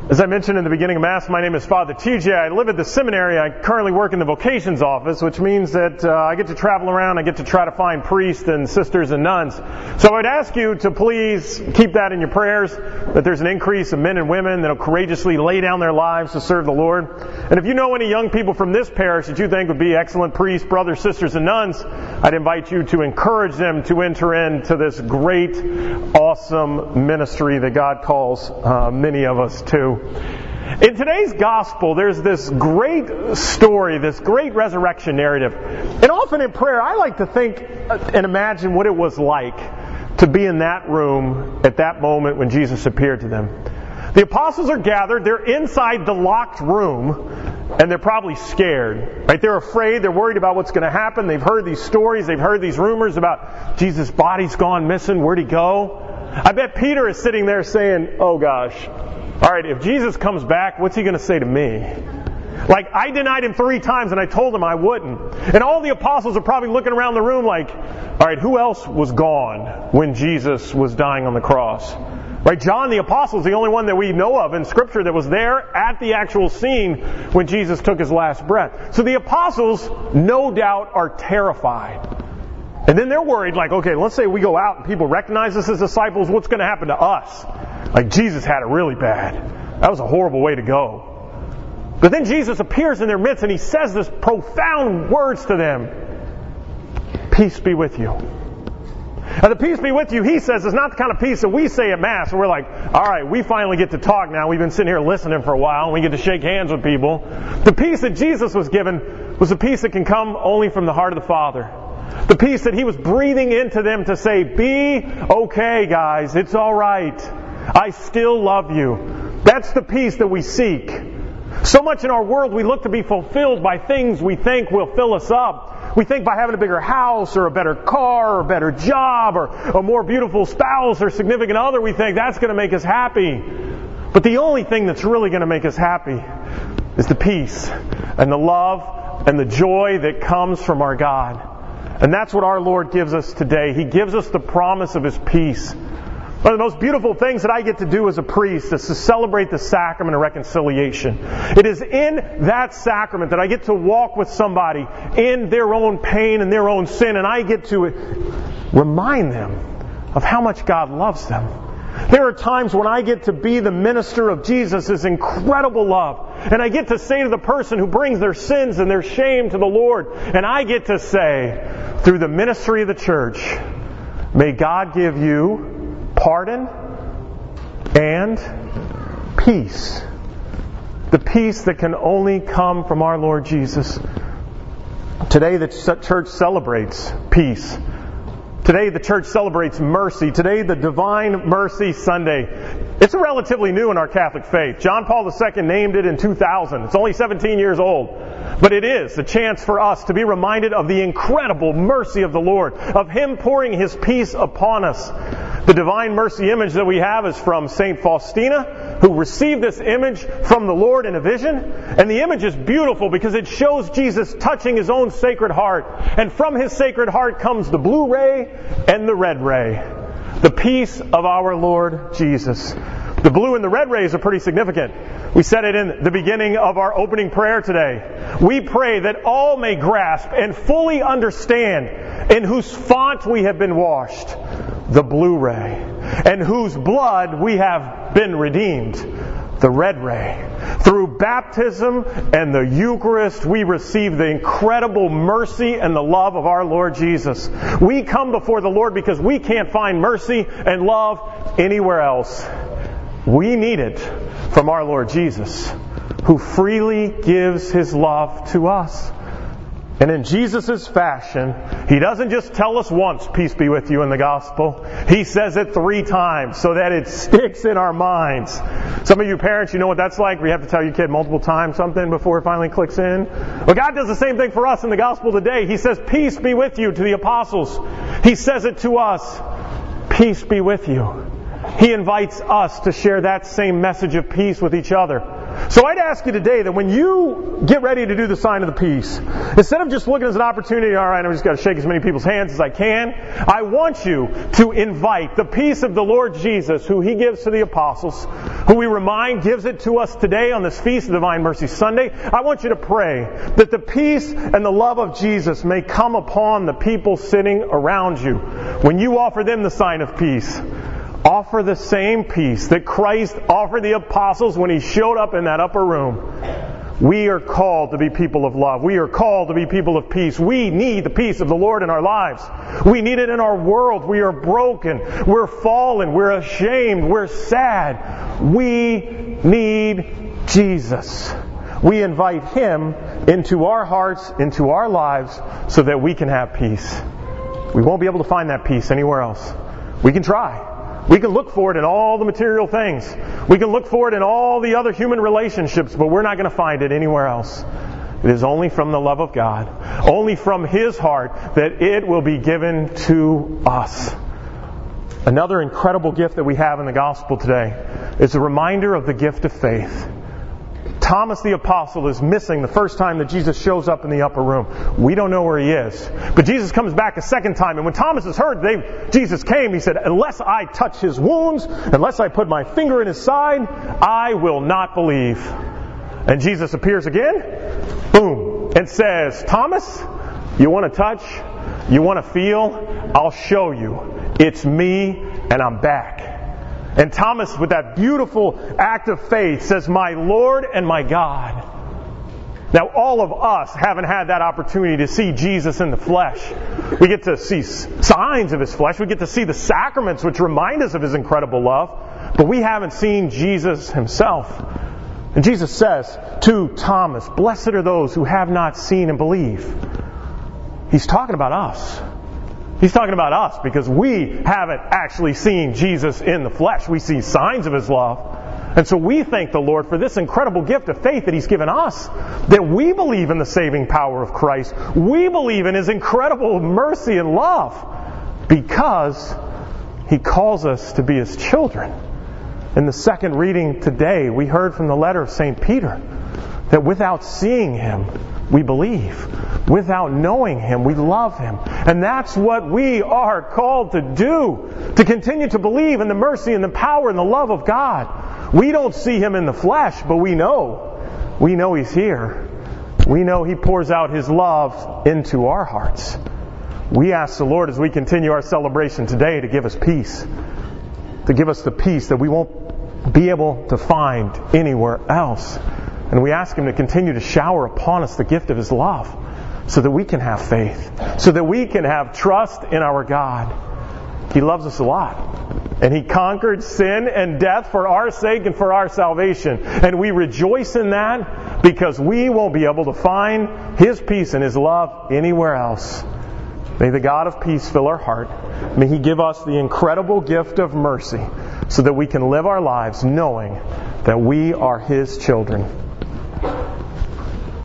As I mentioned in the beginning of Mass, my name is Father TJ. I live at the seminary. I currently work in the vocations office, which means that I get to travel around. I get to try to find priests and sisters and nuns. So I would ask you to please keep that in your prayers, that there's an increase of men and women that will courageously lay down their lives to serve the Lord. And if you know any young people from this parish that you think would be excellent priests, brothers, sisters, and nuns, I'd invite you to encourage them to enter into this great, awesome ministry that God calls many of us to. In today's gospel, there's this great story, this great resurrection narrative. And often in prayer, I like to think and imagine what it was like to be in that room at that moment when Jesus appeared to them. The apostles are gathered, they're inside the locked room, and they're probably scared. Right? They're afraid, they're worried about what's going to happen. They've heard these stories, they've heard these rumors about Jesus' body's gone missing, where'd he go? I bet Peter is sitting there saying, oh gosh, all right, if Jesus comes back, what's he going to say to me? Like, I denied him 3 times and I told him I wouldn't. And all the apostles are probably looking around the room like, all right, who else was gone when Jesus was dying on the cross? Right? John the apostle is the only one that we know of in Scripture that was there at the actual scene when Jesus took his last breath. So the apostles, no doubt, are terrified. And then they're worried, like, okay, let's say we go out and people recognize us as disciples, what's going to happen to us? Like, Jesus had it really bad. That was a horrible way to go. But then Jesus appears in their midst and he says this profound words to them. Peace be with you. Now, the peace be with you, he says, is not the kind of peace that we say at Mass, where we're like, all right, we finally get to talk now. We've been sitting here listening for a while, and we get to shake hands with people. The peace that Jesus was given was a peace that can come only from the heart of the Father. The peace that he was breathing into them to say, be okay, guys, it's all right. I still love you. That's the peace that we seek. So much in our world we look to be fulfilled by things we think will fill us up. We think by having a bigger house or a better car or a better job or a more beautiful spouse or significant other, we think that's going to make us happy. But the only thing that's really going to make us happy is the peace and the love and the joy that comes from our God. And that's what our Lord gives us today. He gives us the promise of His peace. One of the most beautiful things that I get to do as a priest is to celebrate the sacrament of reconciliation. It is in that sacrament that I get to walk with somebody in their own pain and their own sin, and I get to remind them of how much God loves them. There are times when I get to be the minister of Jesus' incredible love, and I get to say to the person who brings their sins and their shame to the Lord, and I get to say, through the ministry of the church, may God give you pardon and peace. The peace that can only come from our Lord Jesus. Today the church celebrates peace. Today the church celebrates mercy. Today the Divine Mercy Sunday. It's relatively new in our Catholic faith. John Paul II named it in 2000. It's only 17 years old. But it is a chance for us to be reminded of the incredible mercy of the Lord, of Him pouring His peace upon us. The Divine Mercy image that we have is from St. Faustina, who received this image from the Lord in a vision. And the image is beautiful because it shows Jesus touching His own sacred heart. And from His sacred heart comes the blue ray and the red ray. The peace of our Lord Jesus. The blue and the red rays are pretty significant. We said it in the beginning of our opening prayer today. We pray that all may grasp and fully understand in whose font we have been washed, the blue ray, and whose blood we have been redeemed, the red ray. Through baptism and the Eucharist, we receive the incredible mercy and the love of our Lord Jesus. We come before the Lord because we can't find mercy and love anywhere else. We need it from our Lord Jesus, who freely gives His love to us. And in Jesus' fashion, He doesn't just tell us once, peace be with you, in the gospel. He says it 3 times so that it sticks in our minds. Some of you parents, you know what that's like. We have to tell your kid multiple times something before it finally clicks in. Well, God does the same thing for us in the gospel today. He says, peace be with you to the apostles. He says it to us, peace be with you. He invites us to share that same message of peace with each other. So I'd ask you today that when you get ready to do the sign of the peace, instead of just looking as an opportunity, all right, I've just got to shake as many people's hands as I can, I want you to invite the peace of the Lord Jesus, who He gives to the apostles, who we remind gives it to us today on this Feast of Divine Mercy Sunday, I want you to pray that the peace and the love of Jesus may come upon the people sitting around you. When you offer them the sign of peace, offer the same peace that Christ offered the apostles when He showed up in that upper room. We are called to be people of love. We are called to be people of peace. We need the peace of the Lord in our lives. We need it in our world. We are broken. We're fallen. We're ashamed. We're sad. We need Jesus. We invite Him into our hearts, into our lives, so that we can have peace. We won't be able to find that peace anywhere else. We can try. We can look for it in all the material things. We can look for it in all the other human relationships, but we're not going to find it anywhere else. It is only from the love of God, only from His heart, that it will be given to us. Another incredible gift that we have in the gospel today is a reminder of the gift of faith. Thomas the Apostle is missing the first time that Jesus shows up in the upper room. We don't know where he is. But Jesus comes back a second time, and when Thomas has heard Jesus came, he said, unless I touch His wounds, unless I put my finger in His side, I will not believe. And Jesus appears again, boom, and says, Thomas, you want to touch? You want to feel? I'll show you. It's me, and I'm back. And Thomas, with that beautiful act of faith, says, my Lord and my God. Now, all of us haven't had that opportunity to see Jesus in the flesh. We get to see signs of His flesh. We get to see the sacraments, which remind us of His incredible love. But we haven't seen Jesus Himself. And Jesus says to Thomas, blessed are those who have not seen and believe. He's talking about us. He's talking about us because we haven't actually seen Jesus in the flesh. We see signs of His love. And so we thank the Lord for this incredible gift of faith that He's given us, that we believe in the saving power of Christ. We believe in His incredible mercy and love because He calls us to be His children. In the second reading today, we heard from the letter of St. Peter that without seeing Him, we believe. Without knowing Him, we love Him. And that's what we are called to do, to continue to believe in the mercy and the power and the love of God. We don't see Him in the flesh, but we know. We know He's here. We know He pours out His love into our hearts. We ask the Lord as we continue our celebration today to give us peace. To give us the peace that we won't be able to find anywhere else. And we ask Him to continue to shower upon us the gift of His love, so that we can have faith, so that we can have trust in our God. He loves us a lot. And He conquered sin and death for our sake and for our salvation. And we rejoice in that because we won't be able to find His peace and His love anywhere else. May the God of peace fill our heart. May He give us the incredible gift of mercy so that we can live our lives knowing that we are His children.